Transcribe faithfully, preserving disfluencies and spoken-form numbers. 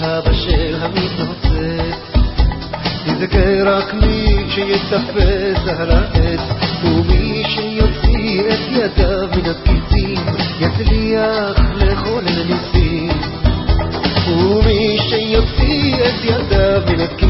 אבא של המתנוצץ, תזכה רק מי שיתפס על העץ, ומי שיוציא את ידיו מן הפקיצים יצליח לחולל ניסים, ומי שיוציא את ידיו מן הפקיצים